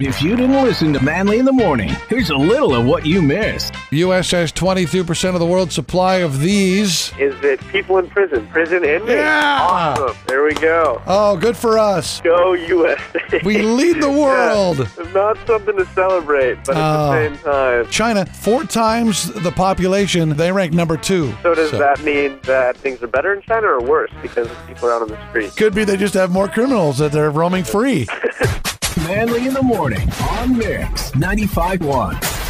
If you didn't listen to Manly in the Morning, here's a little of what you missed. U.S. has 22% of the world's supply of these. Is it people in prison? Prison inmates? Yeah! Awesome. There we go. Oh, good for us. Go USA. We lead the world. Yeah, not something to celebrate, but at the same time. China, 4 times the population. They rank number 2. So does that mean that things are better in China or worse because people are out on the street? Could be they just have more criminals that they're roaming free. Manly in the Morning on Mix 95.1.